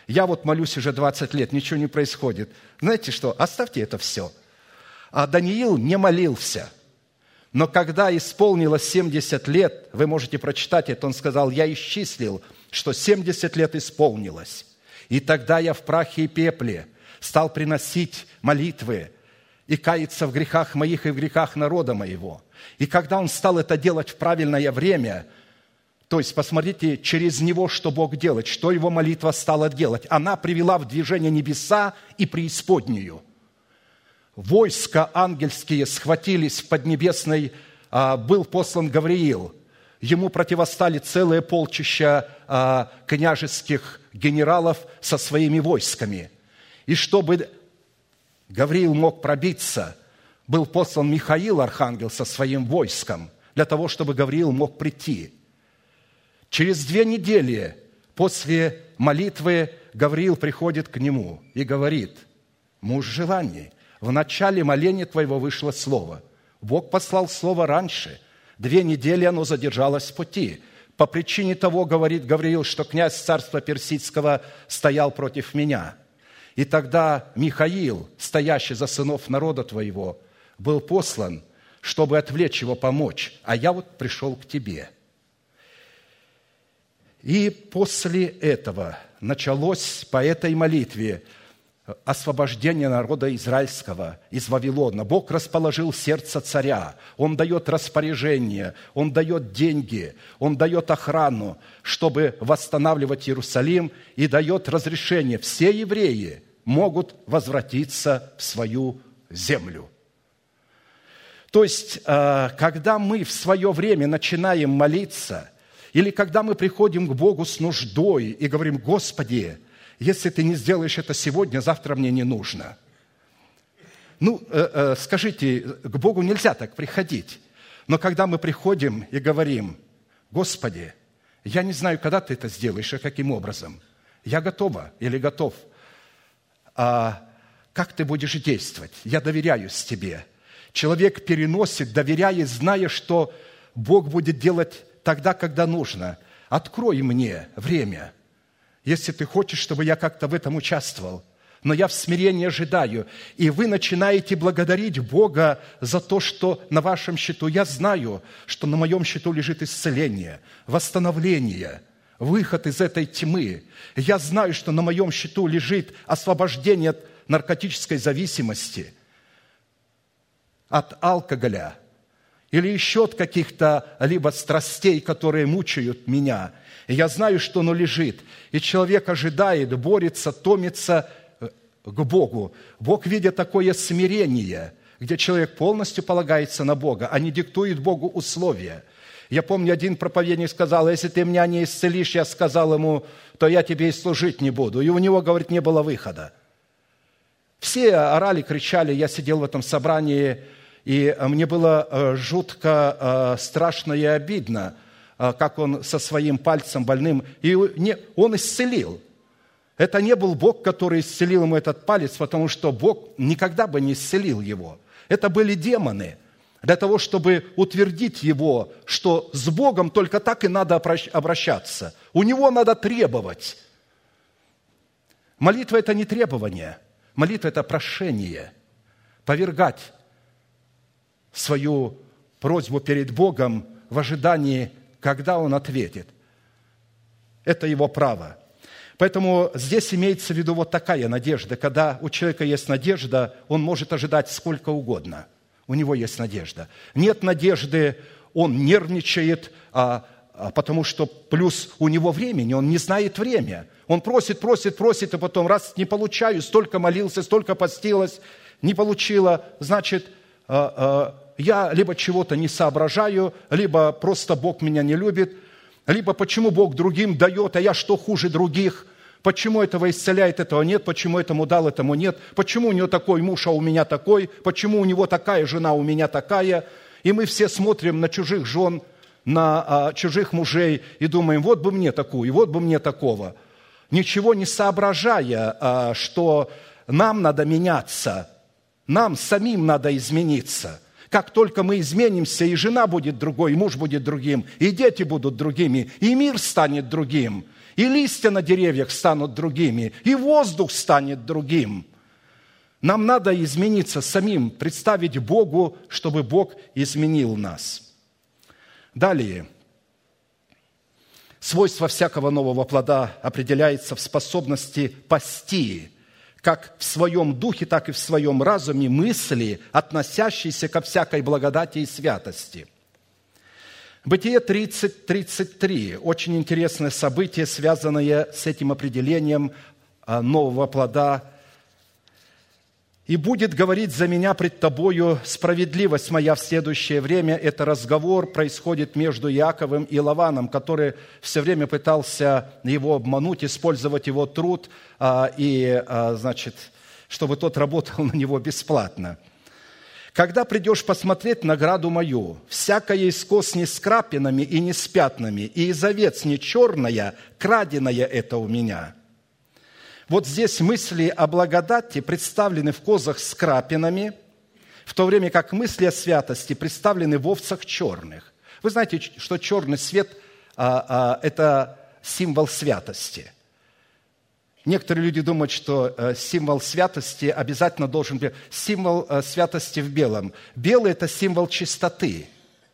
Я вот молюсь уже двадцать лет, ничего не происходит. Знаете что? Оставьте это все. А Даниил не молился. Но когда исполнилось семьдесят лет, вы можете прочитать это, он сказал: «Я исчислил, что семьдесят лет исполнилось. И тогда я в прахе и пепле стал приносить молитвы и каяться в грехах моих и в грехах народа моего». И когда он стал это делать в правильное время, то есть, посмотрите, через него, что Бог делает, что его молитва стала делать. Она привела в движение небеса и преисподнюю. Войска ангельские схватились в Поднебесной, был послан Гавриил. Ему противостали целое полчища княжеских генералов со своими войсками. И чтобы Гавриил мог пробиться, был послан Михаил, архангел, со своим войском, для того, чтобы Гавриил мог прийти. Через две недели после молитвы Гавриил приходит к нему и говорит: «Муж желаний, в начале моления твоего вышло слово. Бог послал слово раньше. Две недели оно задержалось в пути. По причине того, говорит Гавриил, что князь царства персидского стоял против меня. И тогда Михаил, стоящий за сынов народа твоего, был послан, чтобы отвлечь его, помочь. А я вот пришел к тебе». И после этого началось по этой молитве освобождение народа израильского из Вавилона. Бог расположил сердце царя. Он дает распоряжение, Он дает деньги, Он дает охрану, чтобы восстанавливать Иерусалим, и дает разрешение. Все евреи могут возвратиться в свою землю. То есть, когда мы в свое время начинаем молиться, или когда мы приходим к Богу с нуждой и говорим: «Господи, если Ты не сделаешь это сегодня, завтра мне не нужно». Ну, скажите, к Богу нельзя так приходить. Но когда мы приходим и говорим: «Господи, я не знаю, когда Ты это сделаешь и каким образом. Я готова или готов. А как Ты будешь действовать? Я доверяюсь Тебе». Человек переносит, доверяя, зная, что Бог будет делать тогда, когда нужно. «Открой мне время, если Ты хочешь, чтобы я как-то в этом участвовал. Но я в смирении ожидаю». И вы начинаете благодарить Бога за то, что на вашем счету. Я знаю, что на моем счету лежит исцеление, восстановление, выход из этой тьмы. Я знаю, что на моем счету лежит освобождение от наркотической зависимости, от алкоголя, или еще от каких-то либо страстей, которые мучают меня. И я знаю, что оно лежит. И человек ожидает, борется, томится к Богу. Бог, видя такое смирение, где человек полностью полагается на Бога, а не диктует Богу условия. Я помню, один проповедник сказал: «Если ты меня не исцелишь, я сказал ему, то я тебе и служить не буду». И у него, говорит, не было выхода. Все орали, кричали. Я сидел в этом собрании, и мне было жутко страшно и обидно, как он со своим пальцем больным, и он исцелил. Это не был Бог, который исцелил ему этот палец, потому что Бог никогда бы не исцелил его. Это были демоны, для того, чтобы утвердить его, что с Богом только так и надо обращаться. У него надо требовать. Молитва – это не требование. Молитва – это прошение. Повергать свою просьбу перед Богом в ожидании, когда Он ответит. Это Его право. Поэтому здесь имеется в виду вот такая надежда. Когда у человека есть надежда, он может ожидать сколько угодно. У него есть надежда. Нет надежды, он нервничает, а, а потому что плюс у него времени, он не знает время. Он просит, просит, просит, и потом раз не получаю, столько молился, столько постилась, не получила, значит, а, а, я либо чего-то не соображаю, либо просто Бог меня не любит, либо почему Бог другим дает, а я что хуже других? Почему этого исцеляет, этого нет? Почему этому дал, этому нет? Почему у него такой муж, а у меня такой? Почему у него такая жена, а у меня такая? И мы все смотрим на чужих жен, на а, чужих мужей и думаем: вот бы мне такую, вот бы мне такого. Ничего не соображая, а, что нам надо меняться, нам самим надо измениться. Как только мы изменимся, и жена будет другой, и муж будет другим, и дети будут другими, и мир станет другим. И листья на деревьях станут другими, и воздух станет другим. Нам надо измениться самим, представить Богу, чтобы Бог изменил нас. Далее. Свойство всякого нового плода определяется в способности пасти, как в своем духе, так и в своем разуме мысли, относящиеся ко всякой благодати и святости. Бытие тридцать тридцать три. Очень интересное событие, связанное с этим определением нового плода. «И будет говорить за меня пред тобою справедливость моя в следующее время». Это разговор происходит между Иаковом и Лаваном, который все время пытался его обмануть, использовать его труд, и, значит, чтобы тот работал на него бесплатно. «Когда придешь посмотреть награду мою, всякая из коз не с крапинами и не с пятнами, и из овец не черная, краденая это у меня». Вот здесь мысли о благодати представлены в козах с крапинами, в то время как мысли о святости представлены в овцах черных. Вы знаете, что черный цвет а, а, – это символ святости. Некоторые люди думают, что символ святости обязательно должен быть символ святости в белом. Белый – это символ чистоты,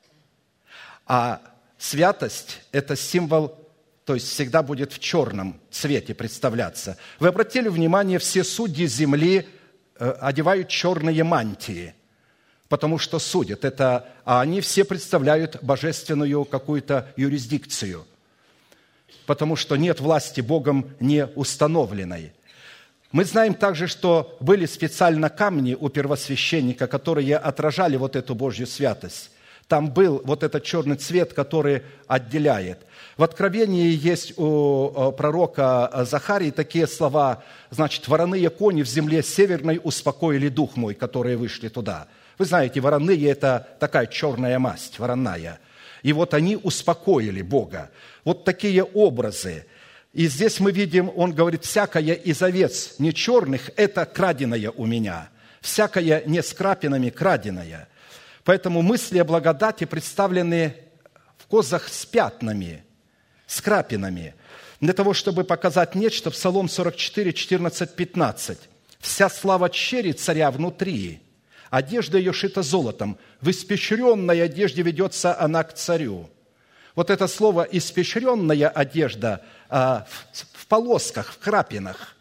а святость – это символ, то есть всегда будет в черном цвете представляться. Вы обратили внимание, все судьи земли одевают черные мантии, потому что судят. Это, а они все представляют божественную какую-то юрисдикцию, потому что нет власти Богом не установленной. Мы знаем также, что были специально камни у первосвященника, которые отражали вот эту Божью святость. Там был вот этот черный цвет, который отделяет. В Откровении есть у пророка Захарии такие слова, значит, «Вороные кони в земле северной успокоили дух мой», которые вышли туда. Вы знаете, вороные – это такая черная масть, вороная. И вот они успокоили Бога. Вот такие образы. И здесь мы видим, он говорит, «Всякая из овец не черных – это краденая у меня, всякая не с крапинами краденая». Поэтому мысли о благодати представлены в козах с пятнами, с крапинами. Для того, чтобы показать нечто, Псалом сорок четыре, четырнадцать, пятнадцать. «Вся слава чери царя внутри, одежда ее шита золотом, в испещренной одежде ведется она к царю». Вот это слово «испещренная одежда» в полосках, в крапинах.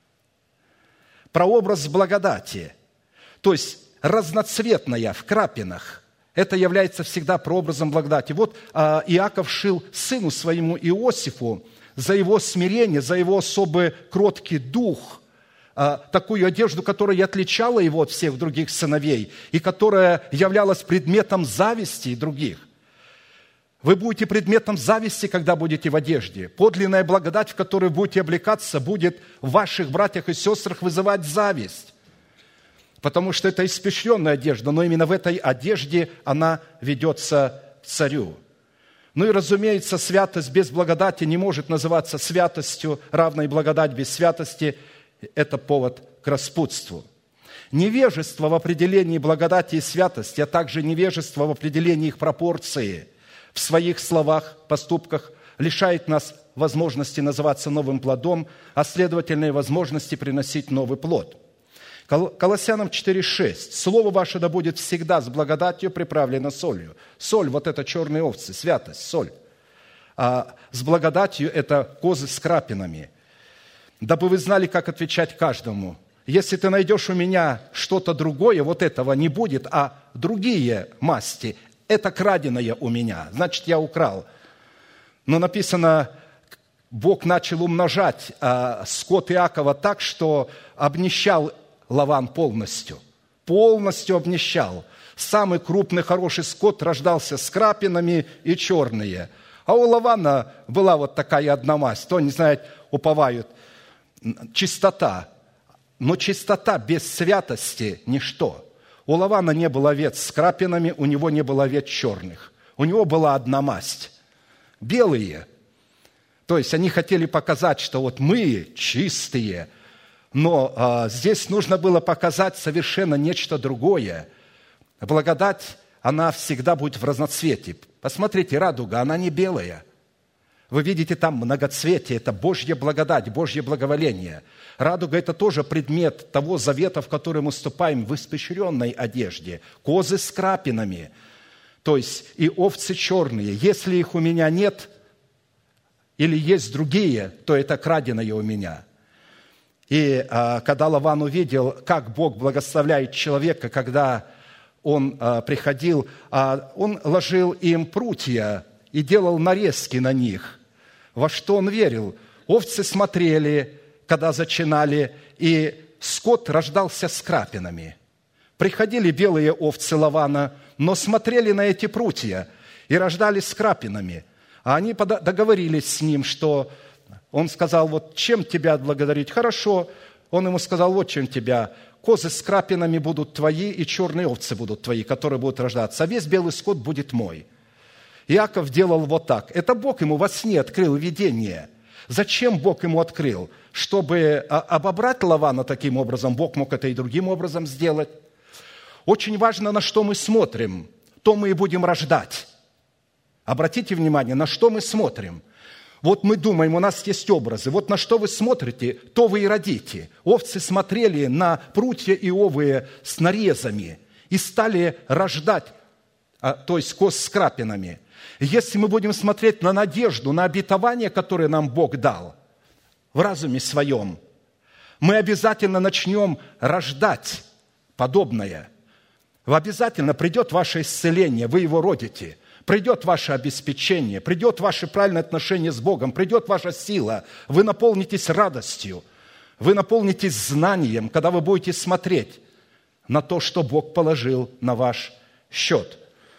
Прообраз благодати, то есть разноцветная в крапинах. Это является всегда прообразом благодати. Вот Иаков шил сыну своему Иосифу за его смирение, за его особый кроткий дух, такую одежду, которая отличала его от всех других сыновей и которая являлась предметом зависти других. Вы будете предметом зависти, когда будете в одежде. Подлинная благодать, в которой будете облекаться, будет в ваших братьях и сестрах вызывать зависть. Потому что это испещренная одежда, но именно в этой одежде она ведется к царю. Ну и, разумеется, святость без благодати не может называться святостью, равной благодать без святости – это повод к распутству. Невежество в определении благодати и святости, а также невежество в определении их пропорции в своих словах, поступках лишает нас возможности называться новым плодом, а следовательно и возможности приносить новый плод. Колоссянам четыре шесть. «Слово ваше да будет всегда с благодатью приправлено солью». Соль – вот это черные овцы, святость, соль. А с благодатью – это козы с крапинами. «Дабы вы знали, как отвечать каждому. Если ты найдешь у меня что-то другое, вот этого не будет, а другие масти – это краденое у меня, значит, я украл». Но написано, Бог начал умножать а, скот Иакова так, что обнищал Лаван полностью, полностью обнищал. Самый крупный хороший скот рождался с крапинами и черные. А у Лавана была вот такая одна масть. Кто не знает, уповают. Чистота. Но чистота без святости – ничто. У Лавана не было овец с крапинами, у него не было овец черных. У него была одна масть. Белые. То есть они хотели показать, что вот мы чистые. Но а, здесь нужно было показать совершенно нечто другое. Благодать, она всегда будет в разноцветии. Посмотрите, радуга, она не белая. Вы видите там многоцветие, это Божья благодать, Божье благоволение. Радуга – это тоже предмет того завета, в который мы вступаем в испещренной одежде. Козы с крапинами, то есть и овцы черные. Если их у меня нет, или есть другие, то это краденое у меня. И а, когда Лаван увидел, как Бог благословляет человека, когда он а, приходил, а, он ложил им прутья и делал нарезки на них. Во что он верил? Овцы смотрели, когда зачинали, и скот рождался с крапинами. Приходили белые овцы Лавана, но смотрели на эти прутья и рождались с крапинами. А они договорились с ним, что он сказал, вот чем тебя отблагодарить? Хорошо. Он ему сказал, вот чем тебя. Козы с крапинами будут твои, и черные овцы будут твои, которые будут рождаться. А весь белый скот будет мой. Иаков делал вот так. Это Бог ему во сне открыл видение. Зачем Бог ему открыл? Чтобы обобрать Лавана таким образом. Бог мог это и другим образом сделать. Очень важно, на что мы смотрим, то мы и будем рождать. Обратите внимание, на что мы смотрим. Вот мы думаем, у нас есть образы. Вот на что вы смотрите, то вы и родите. Овцы смотрели на прутья иовые с нарезами и стали рождать, то есть коз с крапинами. Если мы будем смотреть на надежду, на обетование, которое нам Бог дал в разуме своем, мы обязательно начнем рождать подобное. Обязательно придет ваше исцеление, вы его родите. Придет ваше обеспечение, придет ваше правильное отношение с Богом, придет ваша сила, вы наполнитесь радостью, вы наполнитесь знанием, когда вы будете смотреть на то, что Бог положил на ваш счет.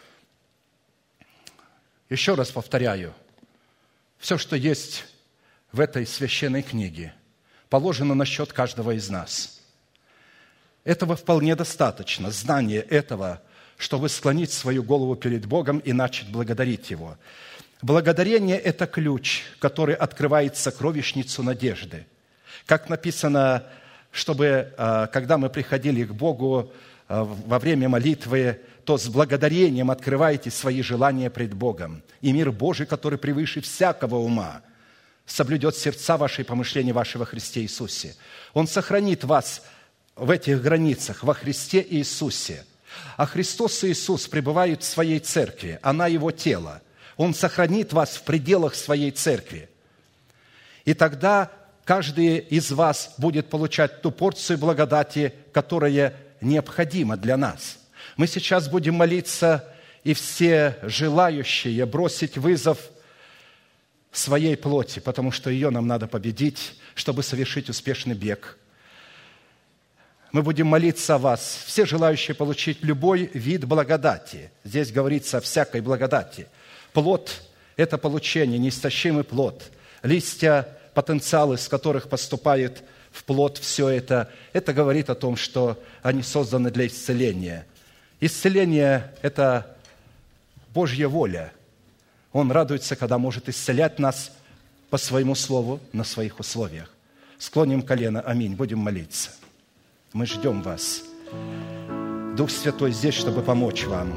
Еще раз повторяю, все, что есть в этой священной книге, положено на счет каждого из нас. Этого вполне достаточно, знание этого, чтобы склонить свою голову перед Богом и начать благодарить Его. Благодарение – это ключ, который открывает сокровищницу надежды. Как написано, чтобы, когда мы приходили к Богу во время молитвы, то с благодарением открываете свои желания пред Богом. И мир Божий, который превыше всякого ума, соблюдет сердца ваши и помышления ваши во Христе Иисусе. Он сохранит вас в этих границах во Христе Иисусе. А Христос Иисус пребывает в своей церкви, она Его тело. Он сохранит вас в пределах своей церкви. И тогда каждый из вас будет получать ту порцию благодати, которая необходима для нас. Мы сейчас будем молиться, и все желающие бросить вызов своей плоти, потому что ее нам надо победить, чтобы совершить успешный бег. Мы будем молиться о вас, все желающие получить любой вид благодати. Здесь говорится о всякой благодати. Плод – это получение, неистощимый плод. Листья, потенциалы, из которых поступает в плод все это, это говорит о том, что они созданы для исцеления. Исцеление – это Божья воля. Он радуется, когда может исцелять нас по своему слову на своих условиях. Склоним колено. Аминь. Будем молиться. Мы ждем вас. Дух Святой здесь, чтобы помочь вам.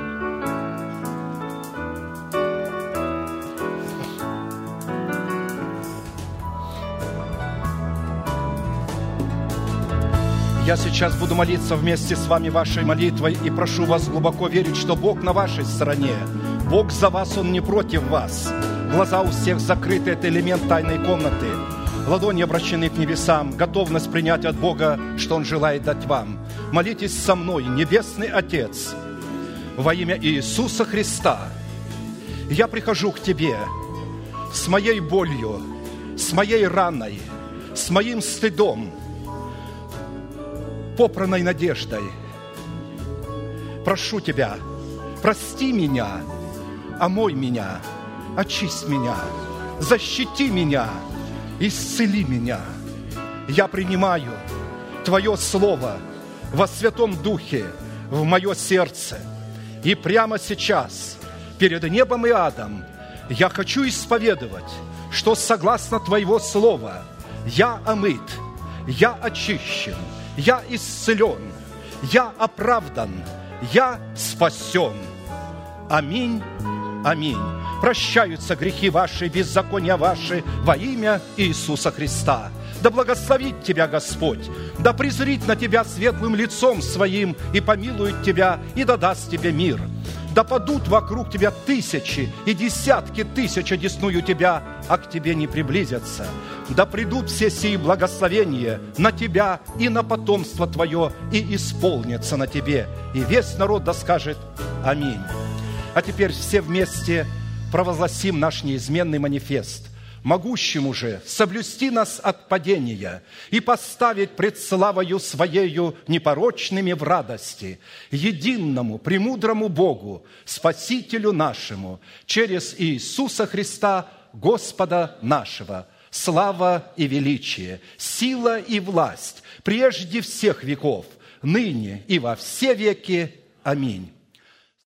Я сейчас буду молиться вместе с вами вашей молитвой и прошу вас глубоко верить, что Бог на вашей стороне. Бог за вас, Он не против вас. Глаза у всех закрыты, это элемент тайной комнаты. Ладони обращены к небесам, готовность принять от Бога, что Он желает дать вам. Молитесь со мной, Небесный Отец, во имя Иисуса Христа. Я прихожу к Тебе с моей болью, с моей раной, с моим стыдом, попранной надеждой. Прошу Тебя, прости меня, омой меня, очисть меня, защити меня, исцели меня. Я принимаю Твое Слово во Святом Духе в мое сердце. И прямо сейчас, перед небом и адом, я хочу исповедовать, что согласно Твоего Слова я омыт, я очищен, я исцелен, я оправдан, я спасен. Аминь Аминь. Прощаются грехи ваши, беззакония ваши во имя Иисуса Христа. Да благословит тебя Господь, да презрит на тебя светлым лицом своим и помилует тебя, и да даст тебе мир. Да падут вокруг тебя тысячи и десятки тысяч одесную тебя, а к тебе не приблизятся. Да придут все сии благословения на тебя и на потомство твое, и исполнятся на тебе. И весь народ да скажет Аминь. А теперь все вместе провозгласим наш неизменный манифест, могущему же соблюсти нас от падения и поставить пред славою Своею непорочными в радости, единому, премудрому Богу, Спасителю нашему, через Иисуса Христа, Господа нашего, слава и величие, сила и власть прежде всех веков, ныне и во все веки. Аминь.